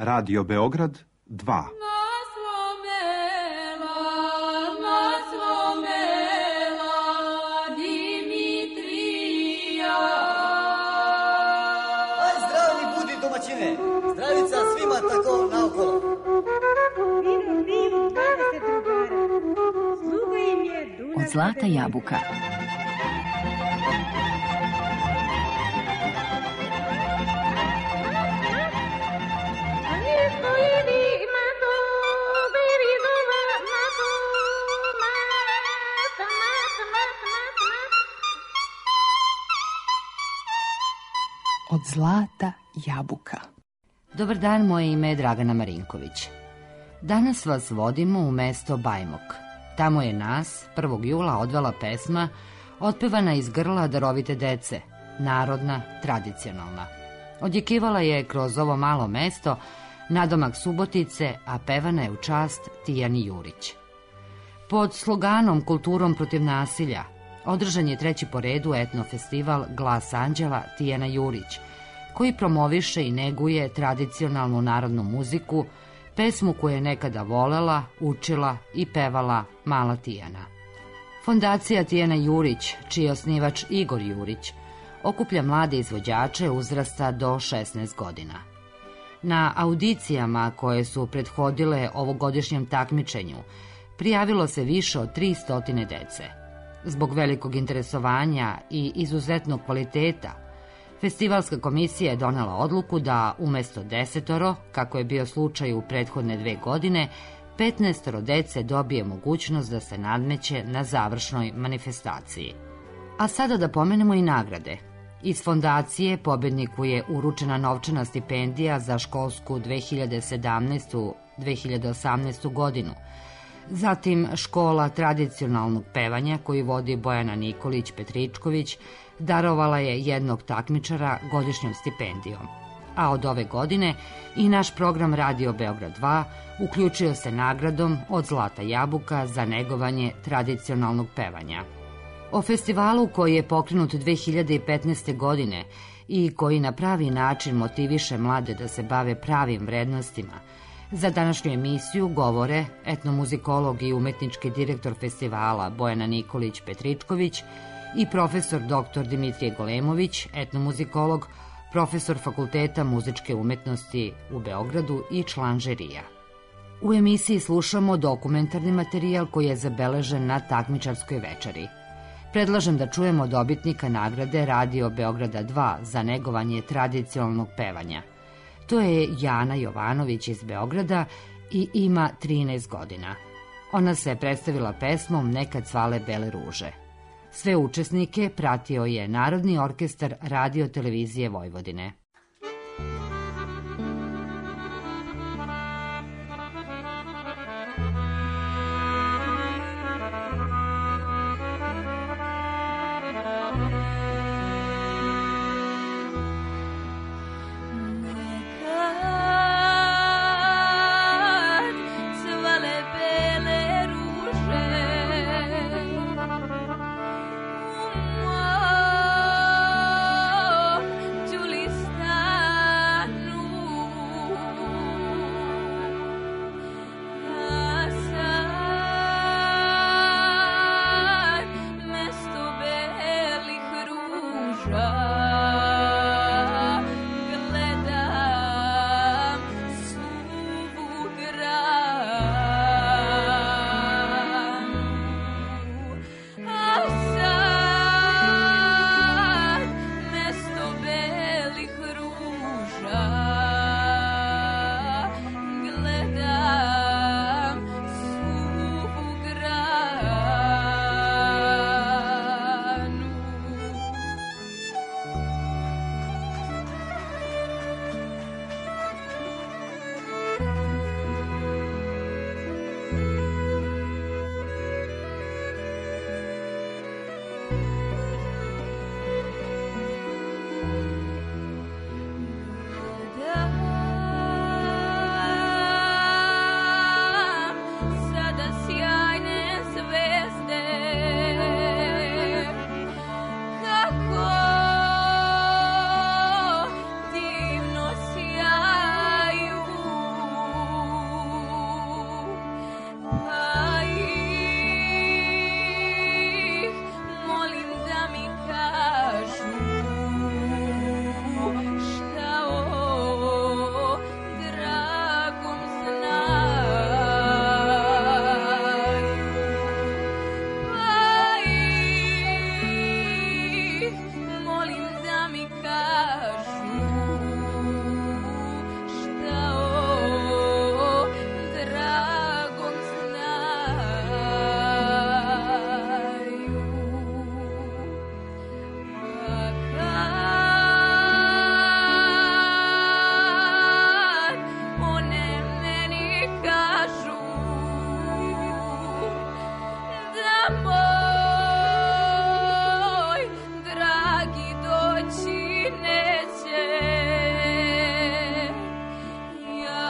Radio Beograd 2. Zdravica svima tako naokolo. Od Zlata jabuka. Od Zlata jabuka. Dobar dan, moje ime je Dragana Marinković. Danas vas vodimo u mesto Bajmok. Tamo je nas 1. jula odvela pesma otpevana iz grla darovite dece, narodna, tradicionalna. Odjekivala je kroz ovo malo mesto nadomak Subotice, a pevana je u čast Tijani Jurić. Pod sloganom Kulturom protiv nasilja održan je 3. po redu etno festival Glas Anđela Tijana Jurić, koji promoviše i neguje tradicionalnu narodnu muziku, pesmu koju je nekada volela, učila i pevala mala Tijana. Fondacija Tijana Jurić, čiji je osnivač Igor Jurić, okuplja mlade izvođače uzrasta do 16 godina. Na audicijama koje su prethodile ovogodišnjem takmičenju prijavilo se više od 300 dece. Zbog velikog interesovanja i izuzetnog kvaliteta, festivalska komisija je donela odluku da umesto 10, kako je bio slučaj u prethodne 2 godine, 15 dece dobije mogućnost da se nadmeće na završnoj manifestaciji. A sada da pomenemo i nagrade. Iz fondacije pobedniku je uručena novčana stipendija za školsku 2017-2018 godinu. Zatim škola tradicionalnog pevanja koju vodi Bojana Nikolić-Petričković darovala je jednog takmičara godišnjom stipendijom. A od ove godine i naš program Radio Beograd 2 uključio se nagradom od Zlata jabuka za negovanje tradicionalnog pevanja. O festivalu koji je pokrenut 2015. godine i koji na pravi način motiviše mlade da se bave pravim vrednostima, za današnju emisiju govore etnomuzikolog i umetnički direktor festivala Bojana Nikolić-Petričković i profesor dr. Dimitrije Golemović, etnomuzikolog, profesor Fakulteta muzičke umetnosti u Beogradu i član žirija. U emisiji slušamo dokumentarni materijal koji je zabeležen na takmičarskoj večeri. Predlažem da čujemo dobitnika nagrade Radio Beograda 2 za negovanje tradicionalnog pevanja. To je Jana Jovanović iz Beograda i ima 13 godina. Ona se predstavila pesmom Nekad cvale bele ruže. Sve učesnike pratio je Narodni orkestar Radio televizije Vojvodine. Čuli ste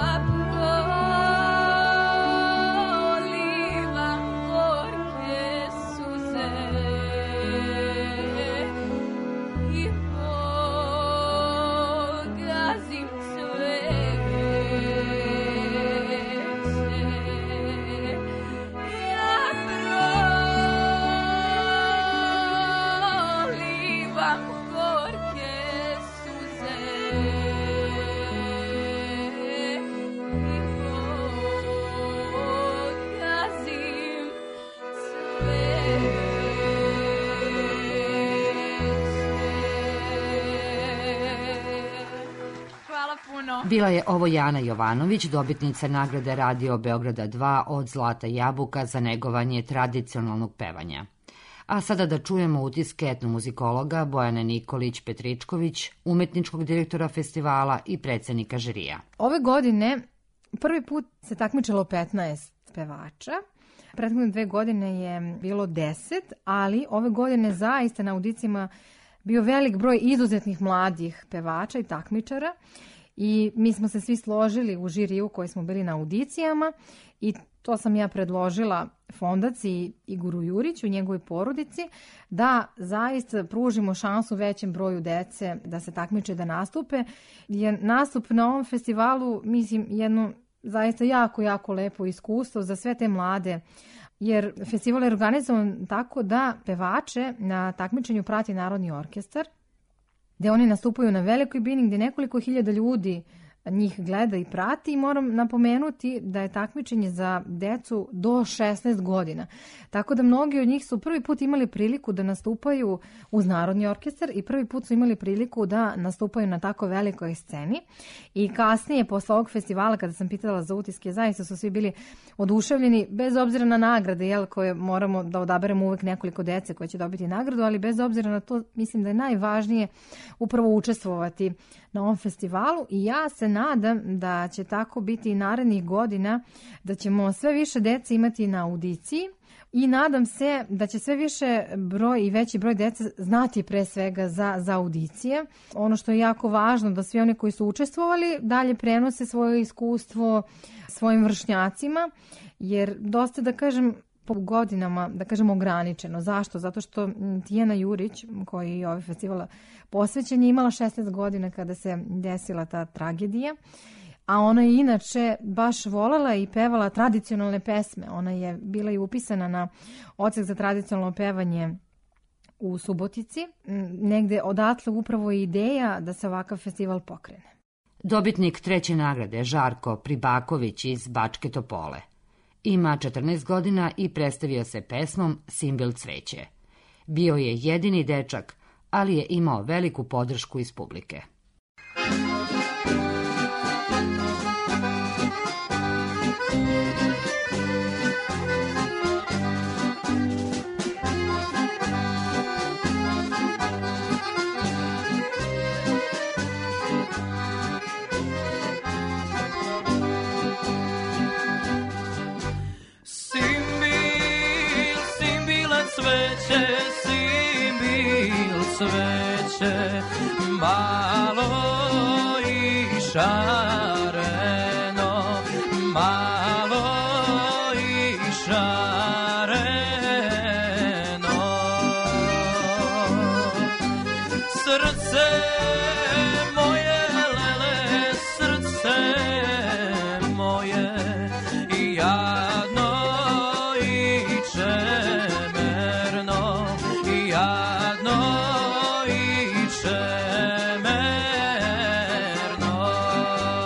Bila je ovo Jana Jovanović, dobitnica nagrade Radio Beograda 2 od Zlata jabuka za negovanje tradicionalnog pevanja. A sada da čujemo utiske etnomuzikologa Bojane Nikolić-Petričković, umetničkog direktora festivala i predsednika žirija. Ove godine prvi put se takmičilo 15 pevača. Prethodne 2 godine je bilo 10, ali ove godine zaista na audicijama bio velik broj izuzetnih mladih pevača i takmičara. I mi smo se svi složili u žiriju koji smo bili na audicijama i to sam ja predložila fondaciji Igoru Juriću i njegovoj porodici da zaista pružimo šansu većem broju dece da se takmiče, da nastupe. Jer nastup na ovom festivalu, mislim, jedno zaista jako lepo iskustvo za sve te mlade. Jer festival je organizovan tako da pevače na takmičenju prati Narodni orkestar, gde oni nastupaju na velikoj bini, gde nekoliko hiljada ljudi njih gleda i prati i moram napomenuti da je takmičenje za decu do 16 godina. Tako da mnogi od njih su prvi put imali priliku da nastupaju uz Narodni orkestar i prvi put su imali priliku da nastupaju na tako velikoj sceni. I kasnije, posle ovog festivala, kada sam pitala za utiske, zaista su svi bili oduševljeni, bez obzira na nagrade, koje moramo da odaberemo uvek nekoliko dece koje će dobiti nagradu, ali bez obzira na to, mislim da je najvažnije upravo učestvovati na ovom festivalu i ja se nadam da će tako biti i narednih godina, da ćemo sve više dece imati na audiciji i nadam se da će sve više broj i veći broj dece znati pre svega za audicije. Ono što je jako važno da svi oni koji su učestvovali dalje prenose svoje iskustvo svojim vršnjacima, jer dosta, da kažem, po godinama, da kažem, ograničeno. Zašto? Zato što Tijana Jurić, koji je ovaj festival posvećen, je imala 16 godina kada se desila ta tragedija, a ona je inače baš volela i pevala tradicionalne pesme. Ona je bila i upisana na odsek za tradicionalno pevanje u Subotici. Negde odatle upravo je ideja da se ovakav festival pokrene. Dobitnik 3. nagrade Žarko Pribaković iz Bačke Topole. Ima 14 godina i predstavio se pesmom Simbil cveće. Bio je jedini dečak, ali je imao veliku podršku iz publike. Cveće malo i šareno, malo i šareno. Srce moje, lele, srce moje, jadno i čemerno, jadno čemerno.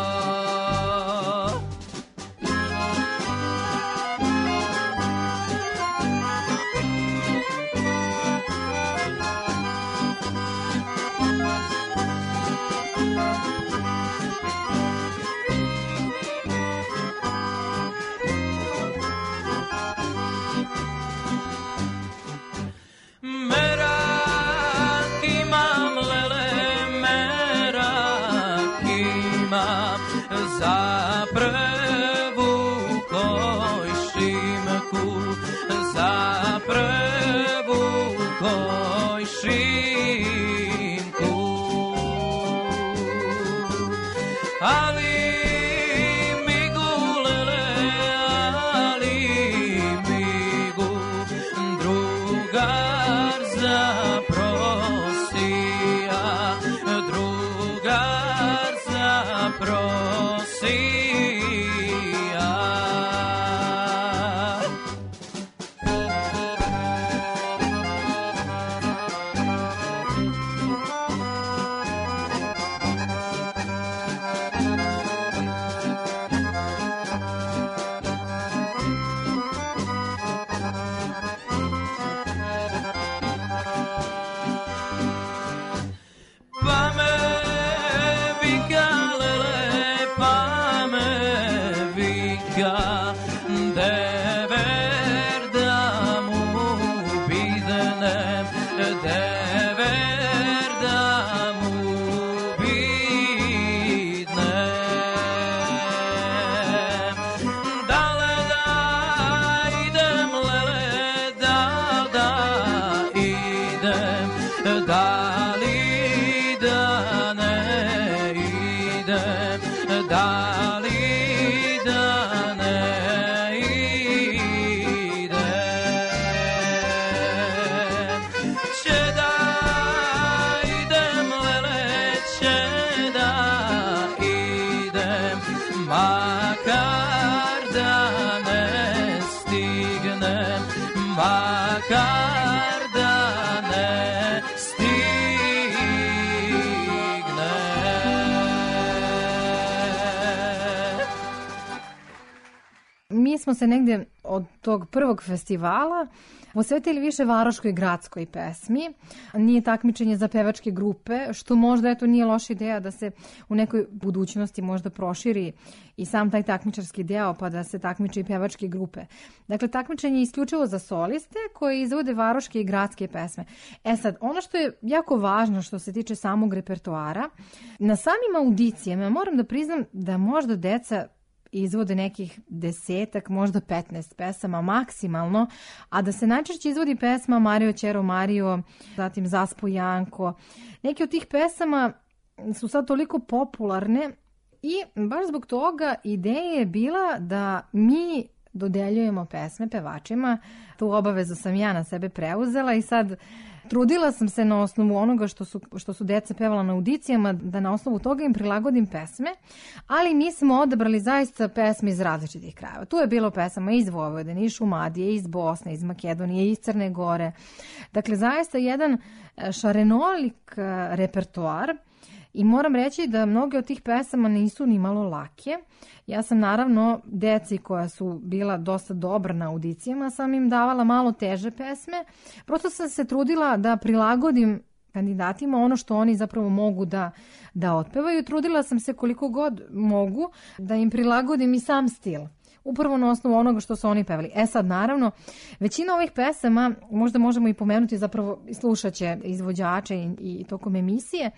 Mi smo se negdje od tog prvog festivala posvetili više varoškoj i gradskoj pesmi. Nije takmičenje za pevačke grupe, što možda nije loša ideja da se u nekoj budućnosti možda proširi i sam taj takmičarski deo pa da se takmiče i pevačke grupe. Dakle, takmičenje je isključivo za soliste koji izvode varoške i gradske pesme. Sad, ono što je jako važno što se tiče samog repertoara, na samim audicijama moram da priznam da možda deca izvode nekih 10, možda 15 pesama maksimalno, a da se najčešće izvodi pesma Mario Ćero Mario, zatim Zaspo Janko. Neke od tih pesama su sad toliko popularne i baš zbog toga ideja je bila da mi dodeljujemo pesme pevačima. Tu obavezu sam ja na sebe preuzela i sad trudila sam se na osnovu onoga što su deca pevala na audicijama, da na osnovu toga im prilagodim pesme, ali mi smo odabrali zaista pesme iz različitih krajeva. Tu je bilo pesama iz Vojvodine, iz Šumadije, iz Bosne, iz Makedonije, iz Crne Gore. Dakle, zaista jedan šarenolik repertoar. I moram reći da mnoge od tih pesama nisu ni malo lake. Ja sam naravno deci koja su bila dosta dobra na audicijama, sam im davala malo teže pesme. Prosto sam se trudila da prilagodim kandidatima ono što oni zapravo mogu da otpevaju. Trudila sam se koliko god mogu da im prilagodim i sam stil. Upravo na osnovu onoga što su oni pevali. Sad, naravno, većina ovih pesama, možda možemo i pomenuti, zapravo slušat će izvođače i tokom emisije,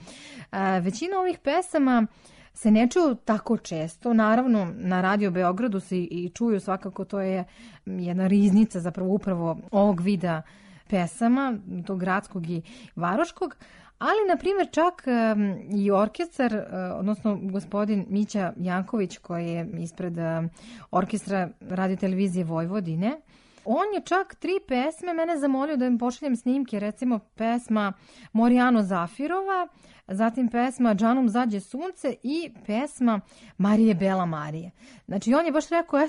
većina ovih pesama se ne čuju tako često. Naravno, na Radio Beogradu se i čuju, svakako to je jedna riznica zapravo upravo ovog vida pesama, tog gradskog i varoškog, ali, na primjer, čak i orkestar, odnosno gospodin Mića Janković, koji je ispred orkestra Radio-televizije Vojvodine, on je čak 3 pesme mene zamolio da im pošaljem snimke, recimo pesma Morijano Zafirova, zatim pesma Džanom zađe sunce i pesma Marije Bela Marije. Znači, on je baš rekao,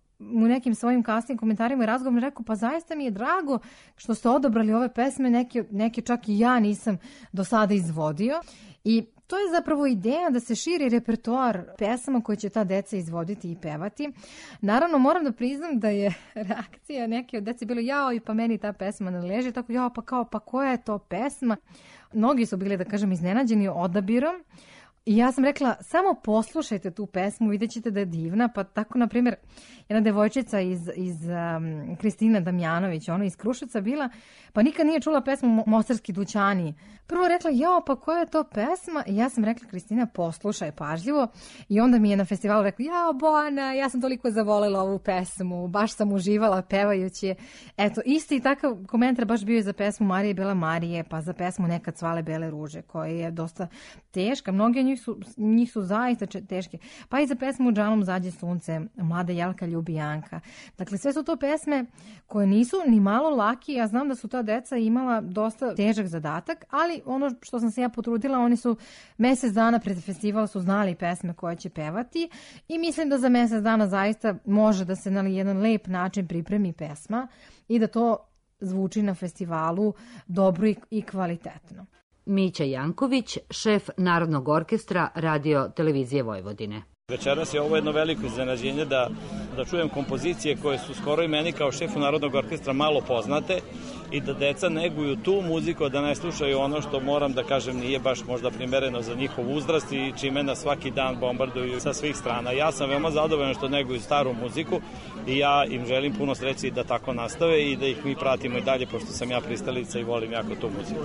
u nekim svojim kasnim komentarima i razgovorima rekao, pa zaista mi je drago što ste odabrali ove pesme, neke čak i ja nisam do sada izvodio. I to je zapravo ideja da se širi repertoar pesama koje će ta deca izvoditi i pevati. Naravno, moram da priznam da je reakcija neke od dece bilo, pa meni ta pesma ne leži, tako pa koja je to pesma? Mnogi su bili, da kažem, iznenađeni odabirom. I ja sam rekla, samo poslušajte tu pesmu, vidjet ćete da je divna. Pa tako, na primjer, jedna devojčica iz Kristina Damjanović, ona iz Kruševca bila, pa nikad nije čula pesmu Mostarski dućani. Prvo rekla, pa koja je to pesma? I ja sam rekla, Kristina, poslušaj pažljivo. I onda mi je na festivalu rekla, Bojana, ja sam toliko zavolela ovu pesmu, baš sam uživala pevajući je. Eto, isti takav komentar baš bio i za pesmu Marije Bela Marije, pa za pesmu Nekad cvale bele ruže, koja je dosta teška. Mnogi od njih njih su zaista teške. Pa i za pesmu Džalom zađe sunce, Mlada Jelka ljubi Janka. Dakle, sve su to pesme koje nisu ni malo laki. Ja znam da su ta deca imala dosta težak zadatak, ali ono što sam se ja potrudila, oni su mesec dana pred festival su znali pesme koje će pevati i mislim da za mesec dana zaista može da se na jedan lep način pripremi pesma i da to zvuči na festivalu dobro i kvalitetno. Mića Janković, šef Narodnog orkestra Radio Televizije Vojvodine. Večeras je ovo jedno veliko iznenađenje da čujem kompozicije koje su skoro i meni kao šefu Narodnog orkestra malo poznate i da deca neguju tu muziku, da ne slušaju ono što moram da kažem nije baš možda primereno za njihov uzrast i čime nas svaki dan bombarduju sa svih strana. Ja sam veoma zadovoljan što neguju staru muziku i ja im želim puno sreće da tako nastave i da ih mi pratimo i dalje, pošto sam ja pristalica i volim jako tu muziku.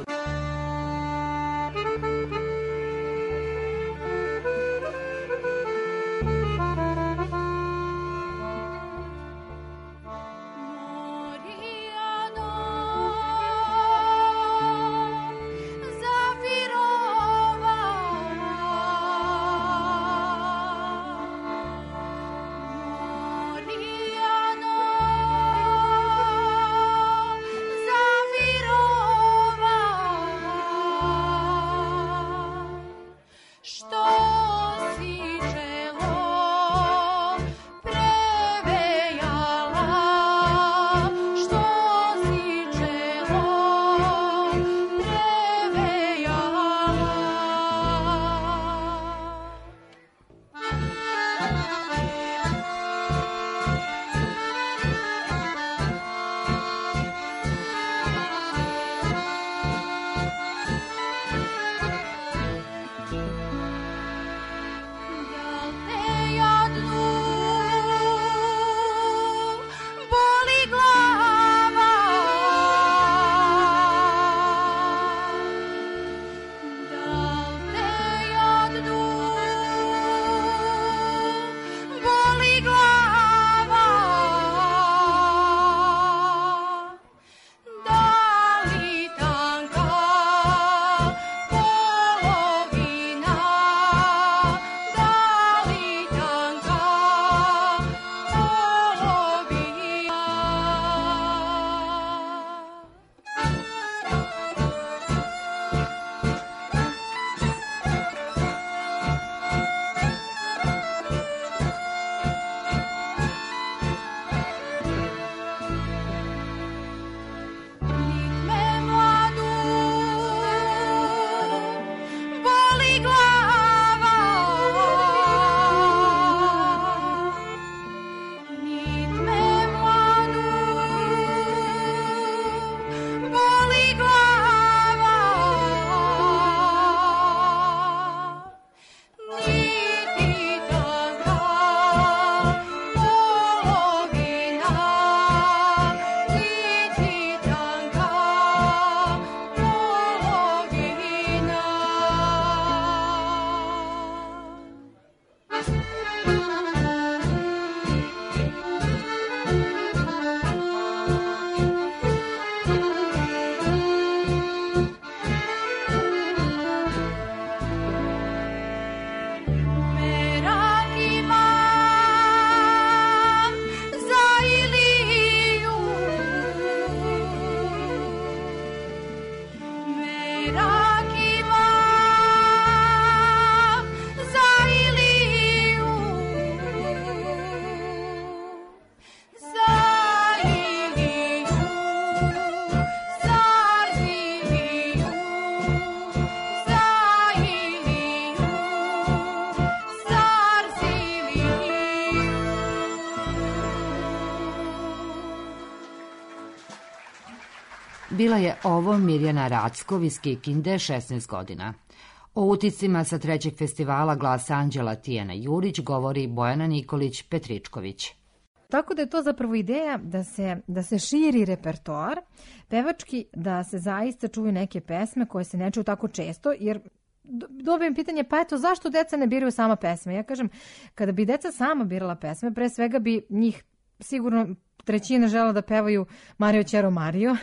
Bila je ovo Mirjana Rackov iz Kikinde, 16 godina. O uticima sa trećeg festivala Glas Anđela Tijana Jurić govori Bojana Nikolić-Petričković. Tako da je to zapravo ideja da se širi repertoar pevački, da se zaista čuju neke pesme koje se ne čuju tako često, jer dobijem pitanje, pa eto, zašto deca ne biraju sama pesme? Ja kažem, kada bi deca sama birala pesme, pre svega bi njih sigurno trećina žela da pevaju Mario Ćero Mario,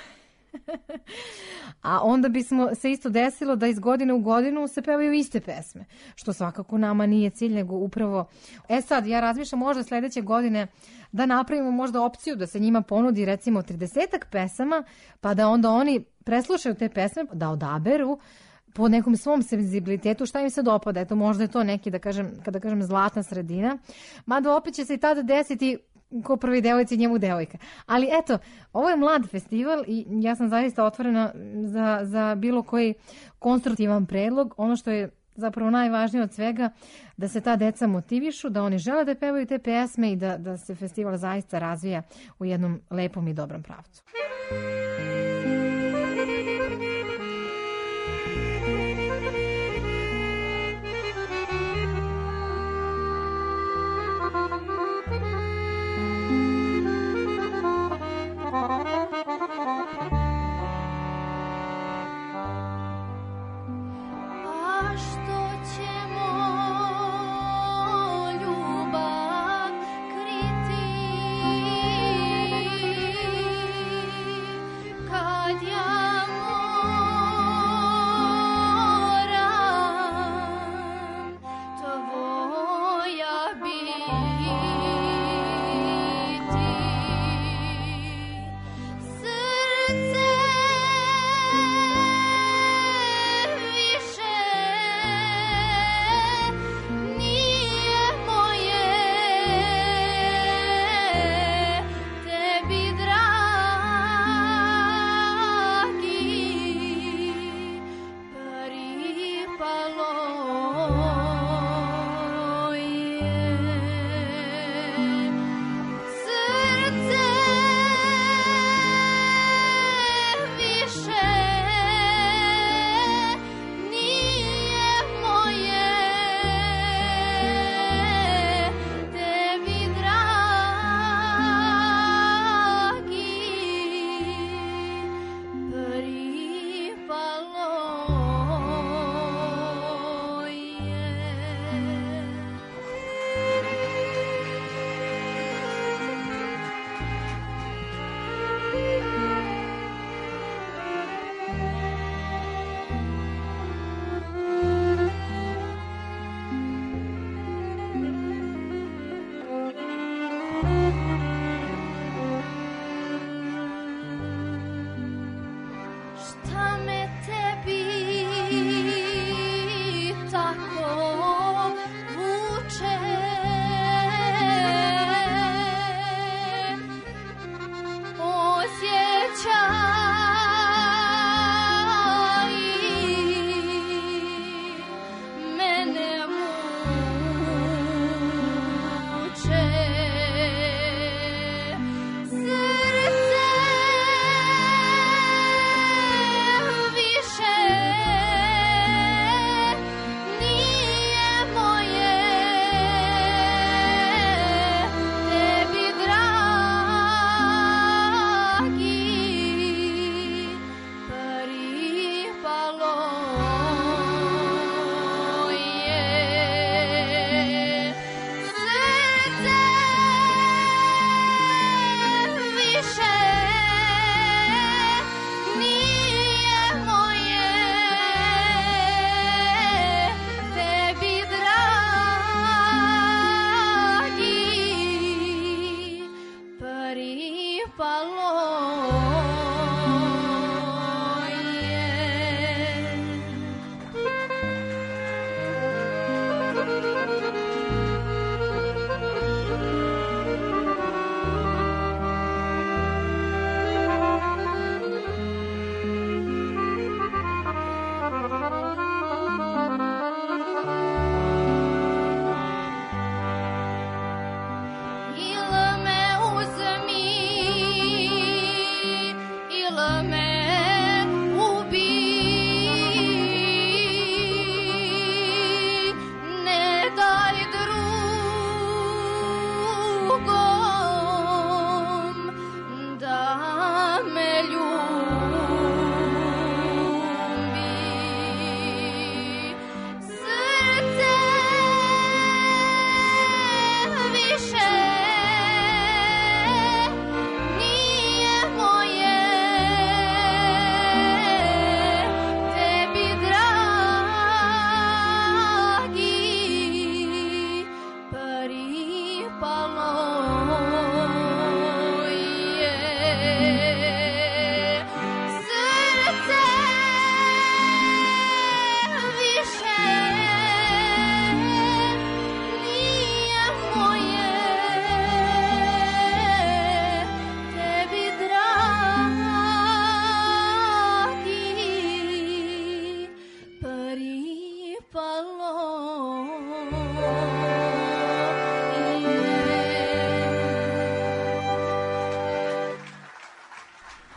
A onda bismo se isto desilo da iz godine u godinu se pevaju iste pesme, što svakako nama nije cilj, nego upravo... Sad, ja razmišljam možda sledeće godine da napravimo možda opciju da se njima ponudi recimo 30-ak pesama, pa da onda oni preslušaju te pesme, da odaberu po nekom svom senzibilitetu šta im se dopada. Eto, možda je to neki, da kažem, kada kažem zlatna sredina. Mada opet će se i tada desiti ko prvi devojci njemu devojka. Ali eto, ovo je mlad festival i ja sam zaista otvorena za bilo koji konstruktivan predlog. Ono što je zapravo najvažnije od svega, da se ta deca motivišu, da oni žele da pevaju te pesme i da se festival zaista razvija u jednom lepom i dobrom pravcu.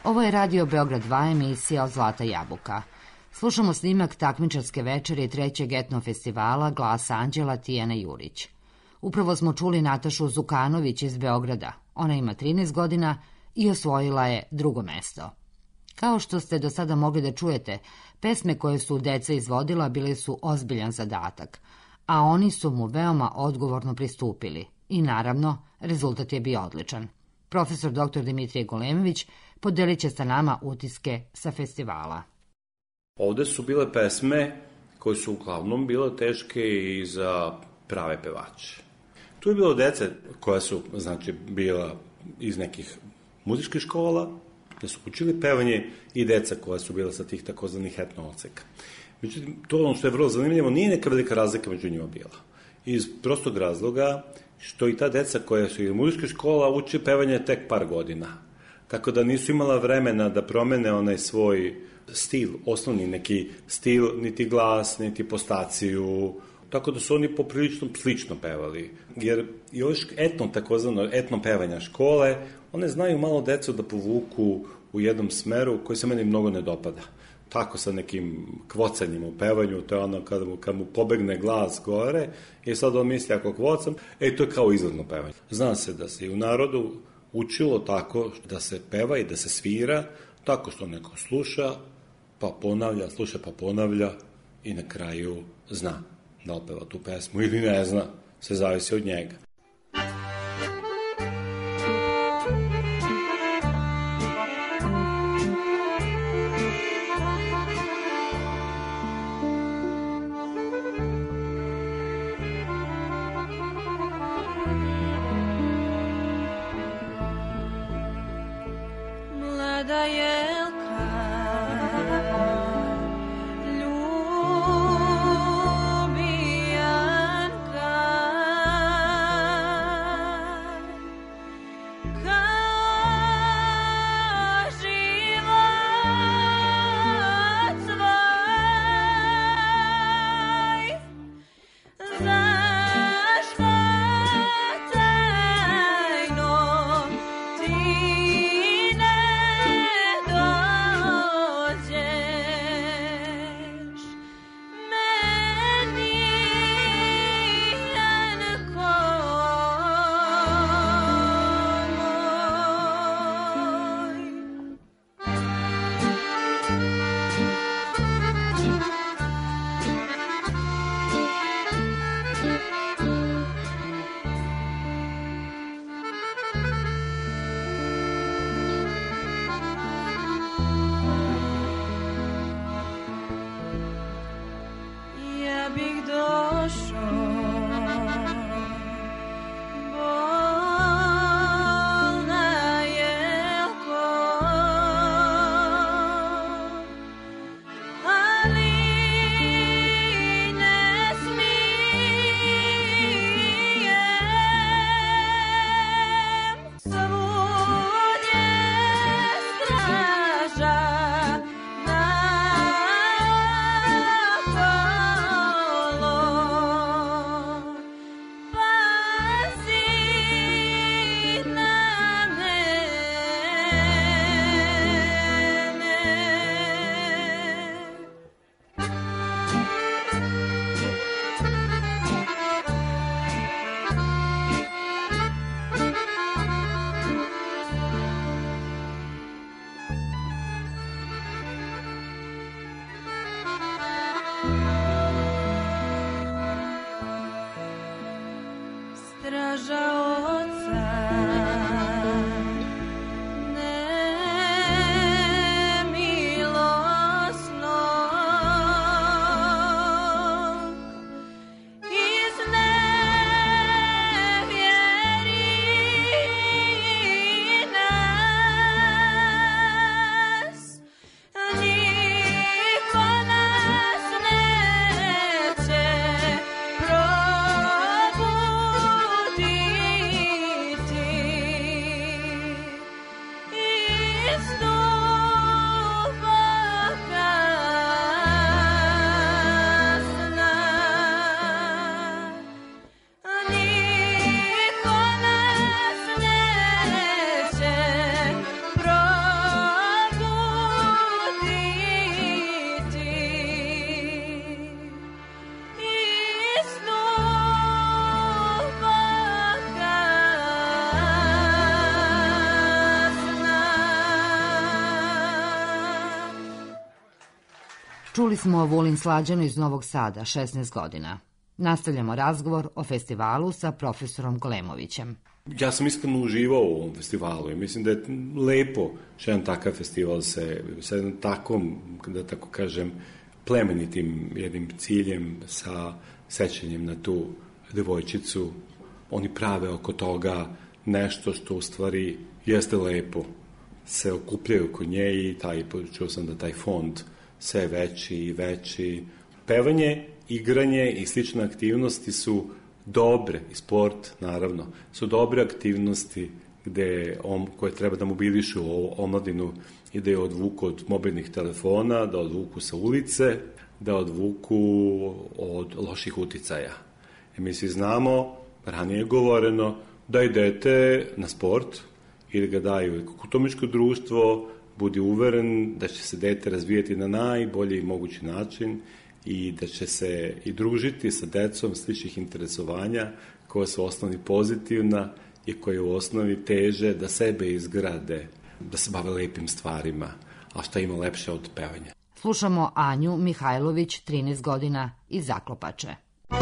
Ovo je Radio Beograd 2 emisija Od zlata jabuka. Slušamo snimak takmičarske večeri 3. etno festivala Glas anđela Tijane Jurić. Upravo smo čuli Natašu Zukanović iz Beograda. Ona ima 13 godina i osvojila je 2. mesto. Kao što ste do sada mogli da čujete, pesme koje su deca izvodila bili su ozbiljan zadatak, a oni su mu veoma odgovorno pristupili i naravno rezultat je bio odličan. Profesor dr. Dimitrije Golemović podelit će sa nama utiske sa festivala. Ovde su bile pesme koje su uglavnom bile teške i za prave pevače. Tu je bilo dece koja su, znači, bila iz nekih muzičkih škola, gde su učili pevanje, i deca koja su bila sa tih takozvanih etno odseka. Međutim, to ono što je vrlo zanimljivo, nije neka velika razlika među njima bila. Iz prostog razloga što i ta deca koja su iz muzičkih škola uči pevanje tek par godina. Tako da nisu imala vremena da promene onaj svoj stil, osnovni neki stil, niti glas, niti postaciju, tako da su oni poprilično slično pevali. Jer još takozvano etno pevanja škole, one znaju malo decu da povuku u jednom smeru koji se meni mnogo ne dopada. Tako sa nekim kvocanjem u pevanju, to je ono kad mu pobegne glas gore i sad on misli ako kvocam, to je kao izvorno pevanje. Zna se da se i u narodu učilo tako da se peva i da se svira, tako što neko sluša, pa ponavlja, sluša pa ponavlja i na kraju zna da opeva tu pesmu ili ne zna, se zavisi od njega. Čuli smo Vulin Slađanu iz Novog Sada, 16 godina. Nastavljamo razgovor o festivalu sa profesorom Golemovićem. Ja sam iskreno uživao u ovom festivalu i mislim da je lepo što jedan takav festival se sa jednom takvom, da tako kažem, plemenitim jednim ciljem sa sećanjem na tu devojčicu. Oni prave oko toga nešto što u stvari jeste lepo. Se okupljaju oko nje i čuo sam da taj fond sve veći i veći. Pevanje, igranje i slične aktivnosti su dobre, i sport naravno, su dobre aktivnosti koje treba da mobilišu omladinu i da je odvuku od mobilnih telefona, da odvuku sa ulice, da odvuku od loših uticaja. Mi svi znamo, ranije je govoreno, da idete na sport ili ga daju kulturno društvo, budi uveren da će se dete razvijeti na najbolji mogući način i da će se i družiti sa decom sličnih interesovanja koja su u osnovi pozitivna i koje u osnovi teže da sebe izgrade, da se bave lepim stvarima, a šta ima lepše od pevanja. Slušamo Anju Mihajlović, 13 godina, iz Zaklopače.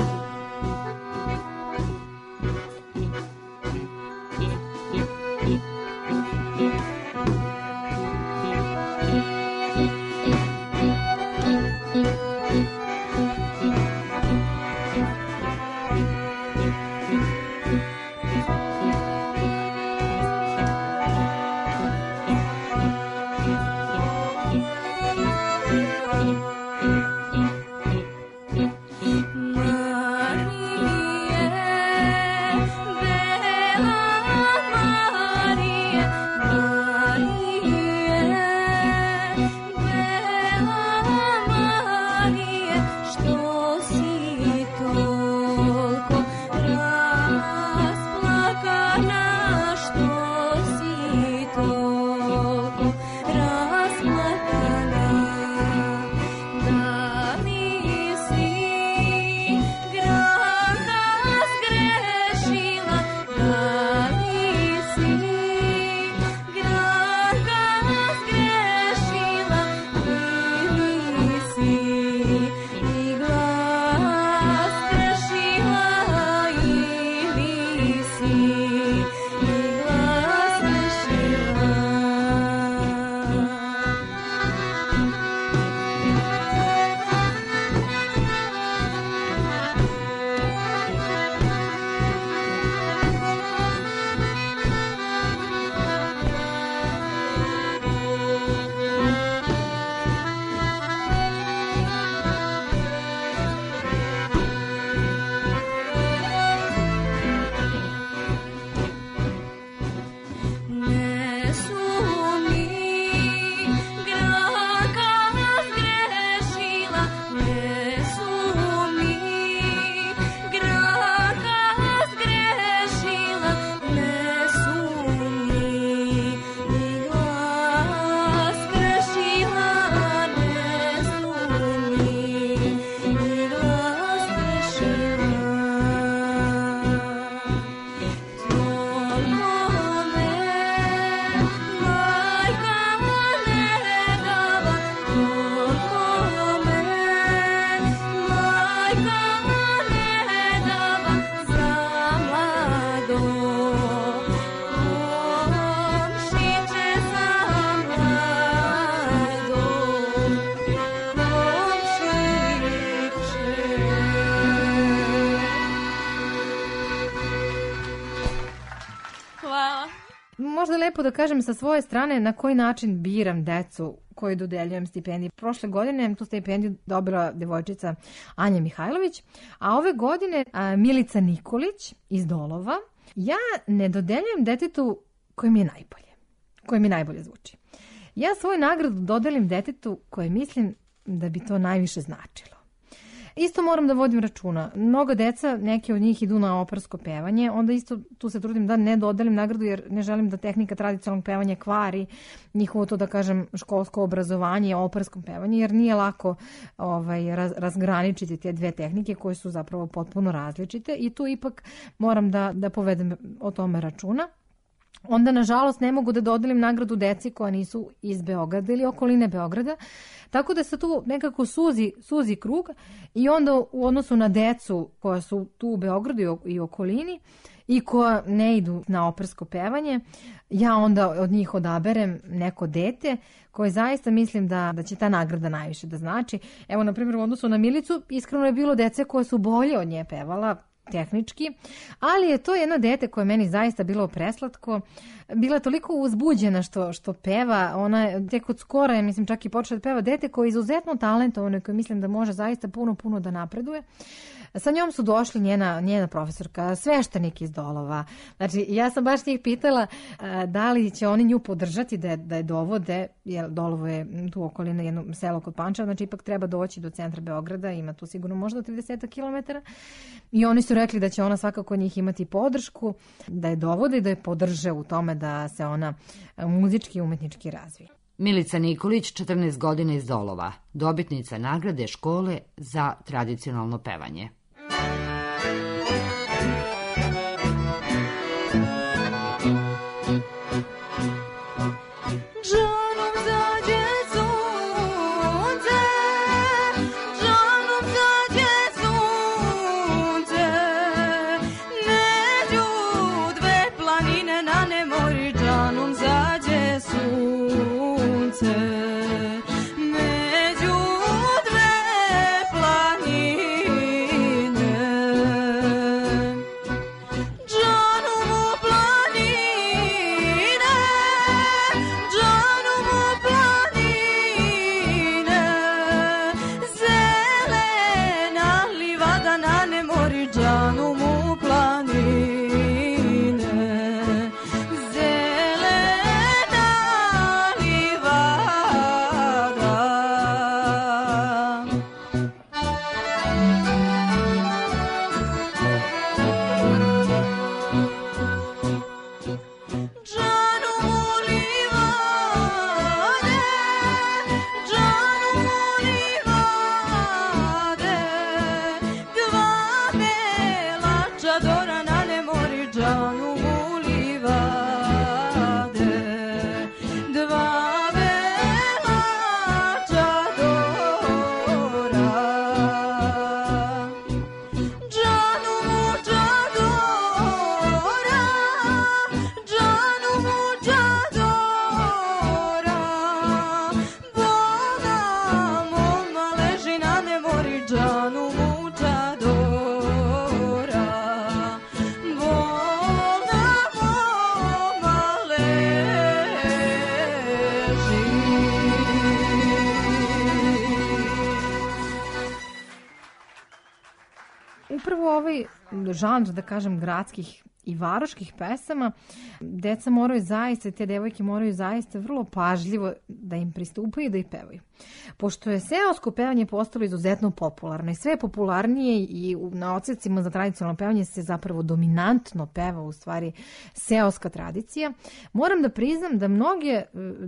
Možda lepo da kažem sa svoje strane na koji način biram decu koju dodeljujem stipendiju. Prošle godine tu stipendiju dobila devojčica Anja Mihajlović, a ove godine Milica Nikolić iz Dolova. Ja ne dodeljujem detetu koje mi je najbolje zvuči. Ja svoju nagradu dodelim detetu koje mislim da bi to najviše značilo. Isto moram da vodim računa. Mnogo deca, neki od njih idu na opersko pevanje, onda isto tu se trudim da ne dodelim nagradu jer ne želim da tehnika tradicionalnog pevanja kvari njihovo to da kažem školsko obrazovanje, operskom pevanju, jer nije lako razgraničiti te dve tehnike koje su zapravo potpuno različite i tu ipak moram da povedem o tome računa. onda nažalost ne mogu da dodelim nagradu deci koja nisu iz Beograda ili okoline Beograda. Tako da se tu nekako suzi krug i onda u odnosu na decu koja su tu u Beogradu i okolini i koja ne idu na opersko pevanje, ja onda od njih odaberem neko dete koje zaista mislim da će ta nagrada najviše da znači. Evo, na primjer, u odnosu na Milicu, iskreno je bilo dece koje su bolje od nje pevala, tehnički, ali je to jedno dete koje meni zaista bilo preslatko. Bila je toliko uzbuđena što peva, ona je tek od skora, ja mislim, čak i počela da peva, dete koje je izuzetno talentovano i koje mislim da može zaista puno da napreduje. Sa njom su došli njena profesorka, sveštenik iz Dolova. Znači, ja sam baš njih pitala da li će oni nju podržati da je dovode, jer Dolovo je tu okolina, jedno selo kod Pančeva, znači ipak treba doći do centra Beograda, ima tu sigurno možda 30 km. I oni su rekli da će ona svakako njih imati podršku, da je dovode i da je podrže u tome da se ona muzički i umetnički razvije. Milica Nikolić, 14 godina iz Dolova, dobitnica nagrade škole za tradicionalno pevanje. Upravo ovaj žanr, da kažem, gradskih i varoških pesama, deca moraju zaista, te devojke moraju zaista vrlo pažljivo da im pristupaju i da ih pevaju. Pošto je seosko pevanje postalo izuzetno popularno i sve popularnije i na odsecima za tradicionalno pevanje se zapravo dominantno peva u stvari seoska tradicija, moram da priznam da mnoge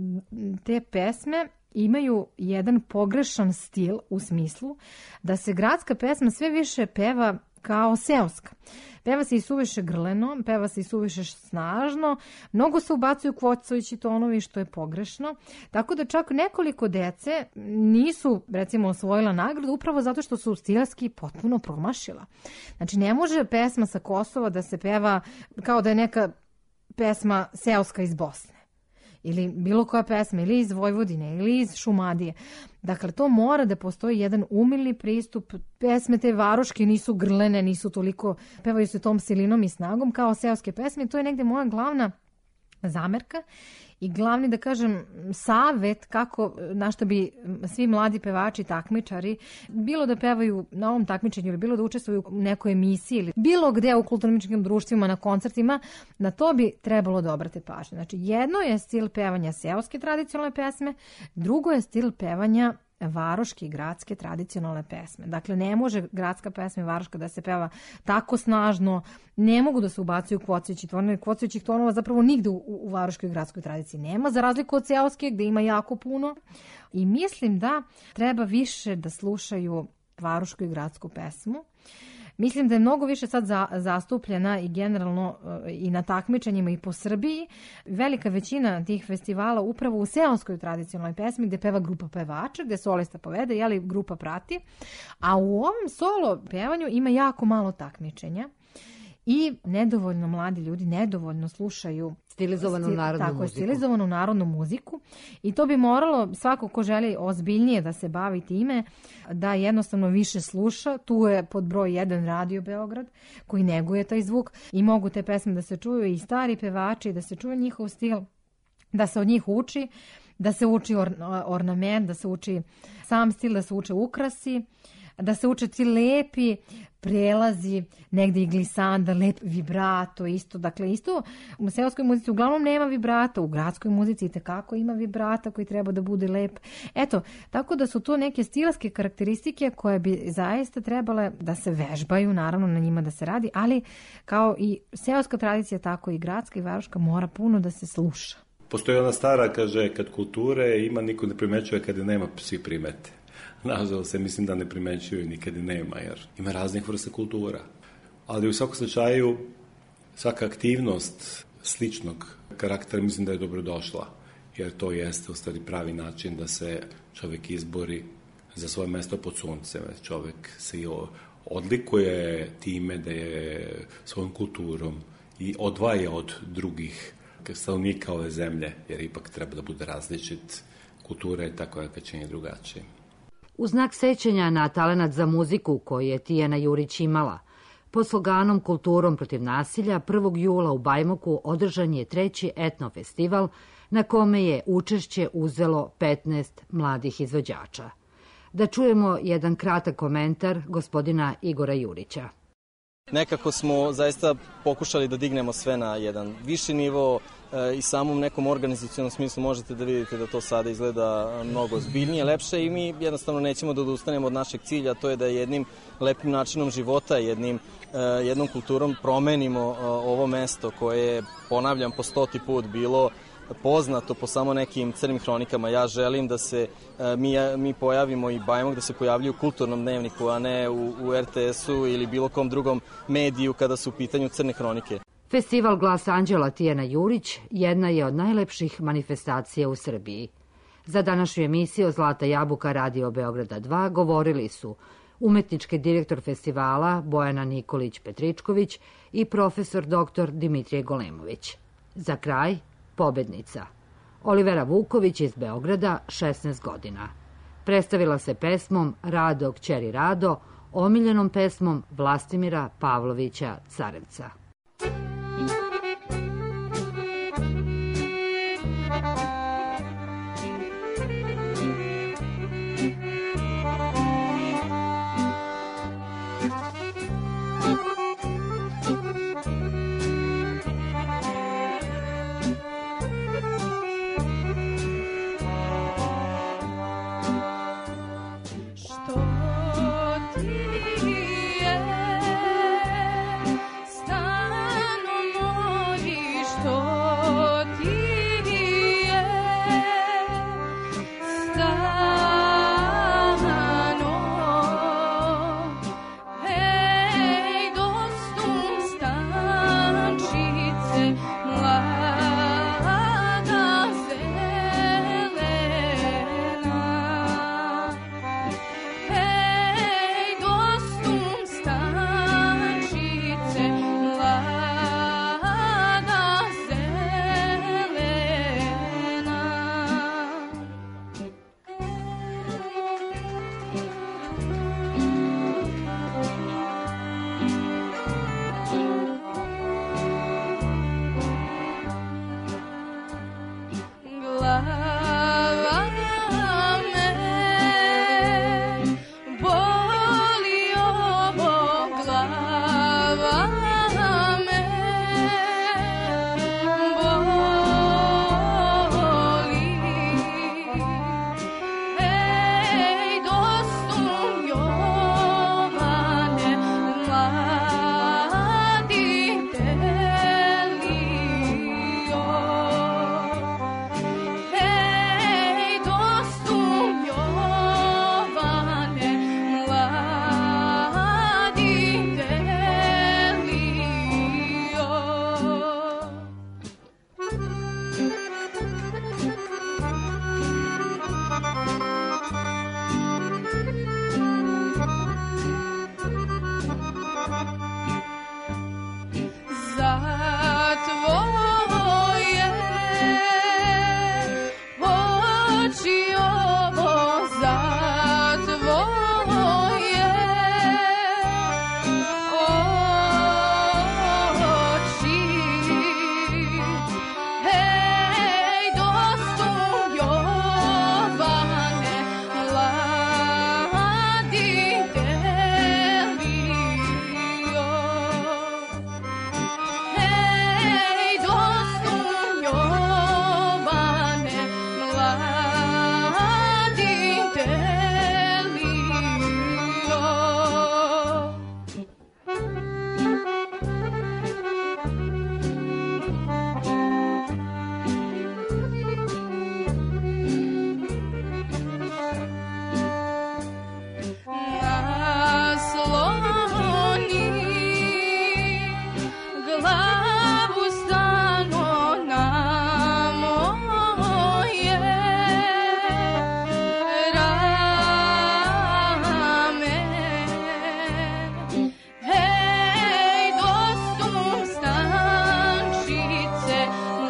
te pesme imaju jedan pogrešan stil u smislu da se gradska pesma sve više peva kao seoska. Peva se i suviše grleno, peva se i suviše snažno, mnogo se ubacuju kvocajući tonovi, što je pogrešno, tako da čak nekoliko dece nisu, recimo, osvojila nagradu upravo zato što su stilski potpuno promašila. Znači, ne može pesma sa Kosova da se peva kao da je neka pesma seoska iz Bosne. Ili bilo koja pesma, ili iz Vojvodine, ili iz Šumadije. Dakle, to mora da postoji jedan umilni pristup. Pesme te varoške nisu grlene, nisu toliko, pevaju se tom silinom i snagom kao seoske pesme. To je negde moja glavna zamerka i glavni, da kažem, savet kako, na što bi svi mladi pevači, takmičari, bilo da pevaju na ovom takmičenju ili bilo da učestvuju u nekoj emisiji ili bilo gde u kulturno-umetničkim društvima, na koncertima, na to bi trebalo da obrate pažnju. Znači, jedno je stil pevanja seoske tradicionalne pesme, drugo je stil pevanja varoške i gradske tradicionalne pesme. Dakle, ne može gradska pesma i varoška da se peva tako snažno, ne mogu da se ubacuju kvocajući tonovi. Kvocajućih tonova zapravo nigde u varoškoj i gradskoj tradiciji nema, za razliku od seoske gde ima jako puno. I mislim da treba više da slušaju varošku i gradsku pesmu. Mislim da je mnogo više sad zastupljena i generalno i na takmičenjima i po Srbiji. Velika većina tih festivala upravo u seoskoj tradicionalnoj pesmi gde peva grupa pevača, gde solista povede, jeli grupa prati. A u ovom solo pevanju ima jako malo takmičenja. I nedovoljno mladi ljudi nedovoljno slušaju stilizovanu narodnu muziku i to bi moralo svako ko želi ozbiljnije da se bavi time da jednostavno više sluša. Tu je pod broj 1 Radio Beograd koji neguje taj zvuk i mogu te pesme da se čuju i stari pevači, da se čuje njihov stil, da se od njih uči, da se uči ornament, da se uči sam stil, da se uče ukrasi, da se uče ti lepi prelazi, negde i glisanda, lep vibrato, isto. Dakle, isto u seoskoj muzici uglavnom nema vibrata, u gradskoj muzici itekako ima vibrata koji treba da bude lep. Eto, tako da su to neke stilske karakteristike koje bi zaista trebale da se vežbaju, naravno na njima da se radi, ali kao i seoska tradicija, tako i gradska i varoška mora puno da se sluša. Postoji ona stara, kaže, kad kulture ima, niko ne primećuje, kada nema, svi primete. Nažalost, ja mislim da ne primećuju nikad i nema, jer ima raznih vrsta kultura. Ali u svakom slučaju, svaka aktivnost sličnog karaktera mislim da je dobrodošla, jer to jeste u stvari pravi način da se čovjek izbori za svoje mesto pod suncem. Čovjek se i odlikuje time da je svojom kulturom i odvaja od drugih stanovnika ove zemlje, jer ipak treba da bude različit. Kultura je tako jaka čini drugačije. U znak sećanja na talenat za muziku koji je Tijana Jurić imala, pod sloganom Kulturom protiv nasilja 1. jula u Bajmoku održan je 3. etnofestival na kome je učešće uzelo 15 mladih izvođača. Da čujemo jedan kratak komentar gospodina Igora Jurića. Nekako smo zaista pokušali da dignemo sve na jedan viši nivo i samom nekom organizacionom smislu možete da vidite da to sada izgleda mnogo ozbiljnije, lepše i mi jednostavno nećemo da odustanemo od našeg cilja, a to je da jednim lepim načinom života, jednom kulturom promenimo ovo mesto koje je, ponavljam, po 100. put bilo poznato po samo nekim crnim hronikama. Ja želim da se mi pojavimo i Bajmok da se pojavljuju u kulturnom dnevniku, a ne u RTS-u ili bilo kom drugom mediju kada su u pitanju crne hronike. Festival Glas Anđela Tijana Jurić jedna je od najlepših manifestacija u Srbiji. Za današnju emisiju Zlata jabuka Radio Beograda 2 govorili su umetnički direktor festivala Bojana Nikolić-Petričković i profesor dr. Dimitrije Golemović. Za kraj, pobednica. Olivera Vuković iz Beograda, 16 godina. Predstavila se pesmom Rado kćeri Rado, omiljenom pesmom Vlastimira Pavlovića Carevca. Što ti je sta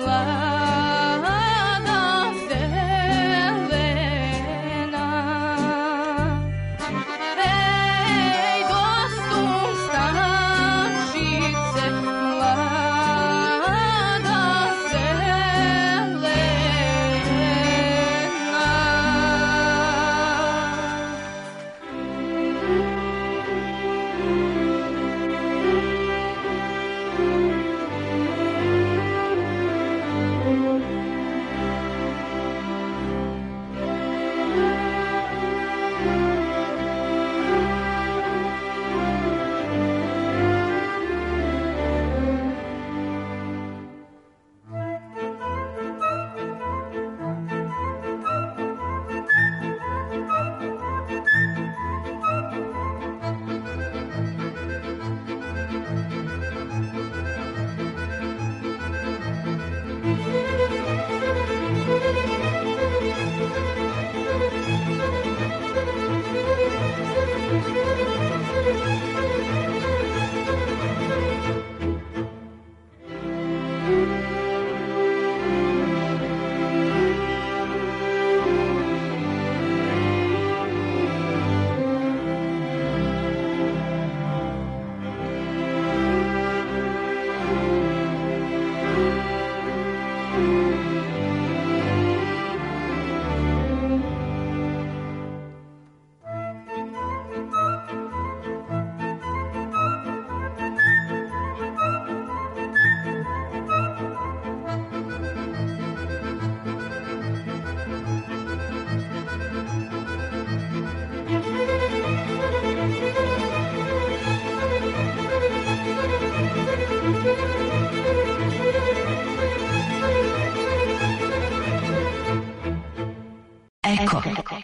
Eko.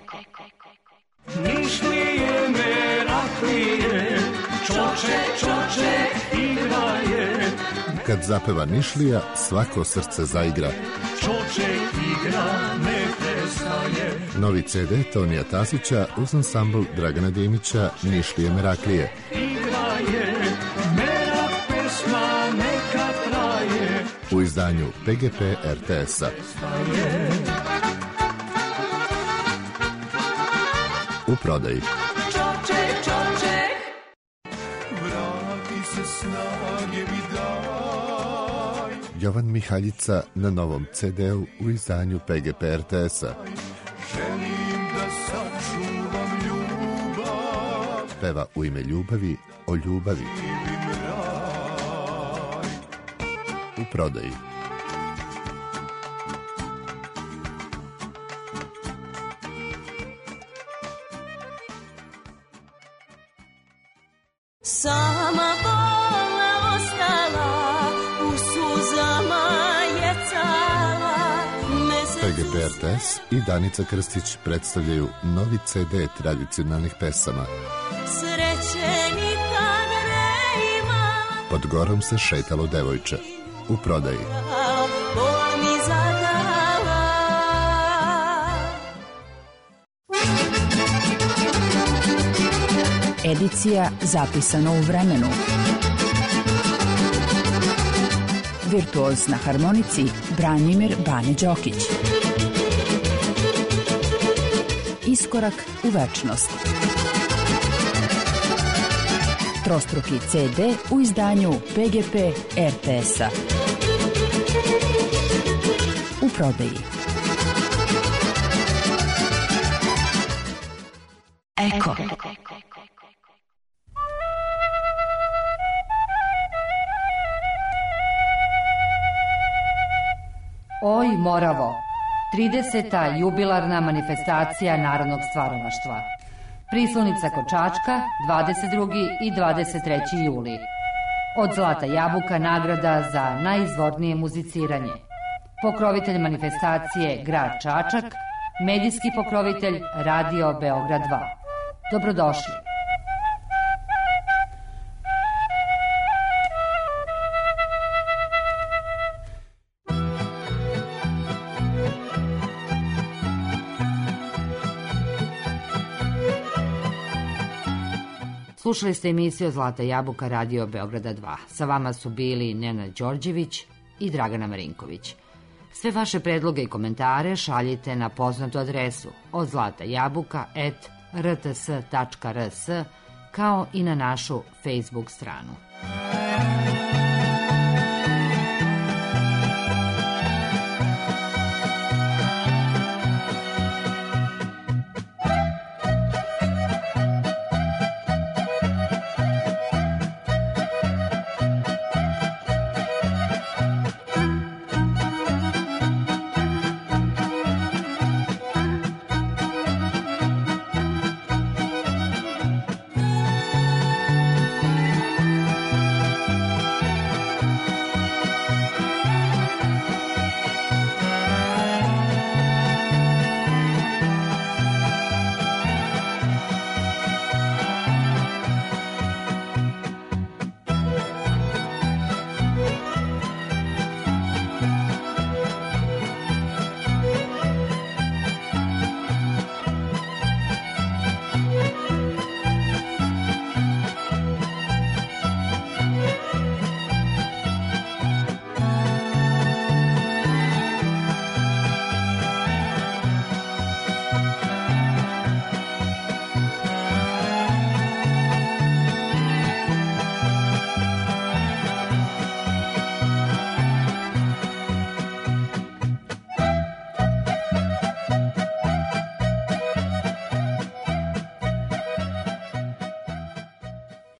Nišlije Meraklije, čoče igraje. Kad zapeva Nišlija, svako srce zaigra. Čoče igra, ne prestaje. Novi CD Tonija Tasića uz ansambl Dragana Dimića, Nišlije Meraklije. Igraje, merak pesma neka traje. U izdanju PGP RTS-a. U prodaji. Vrati se snage mi daj. Jovan Mihaljica na novom CD-u u izdanju PGP RTS-a. Želim da sačuvam ljubav. Peva u ime ljubavi o ljubavi. U prodaji. Sama vola ostala, u suzama je cala. PGP RTS i Danica Krstić predstavljaju novi CD tradicionalnih pesama. Sreće nikad ne imala. Pod gorom se šetalo devojče. U prodaji. Bol mi zadala. Edicija zapisana u vremenu. Virtuoz na harmonici Branimir Bane Đokić. Iskorak u večnost. Trostruki CD u izdanju PGP RTS-a. U prodaji. Eko. Oj Moravo, 30. jubilarna manifestacija narodnog stvaralaštva. Prislonica kod Čačka, 22. i 23. juli. Od Zlata jabuka nagrada za najizvornije muziciranje. Pokrovitelj manifestacije Grad Čačak, medijski pokrovitelj Radio Beograd 2. Dobrodošli. Slušali ste emisiju Zlata jabuka Radio Beograda 2. Sa vama su bili Nenad Đorđević i Dragana Marinković. Sve vaše predloge i komentare šaljite na poznatu adresu odzlatajabuka@rts.rs kao i na našu Facebook stranu.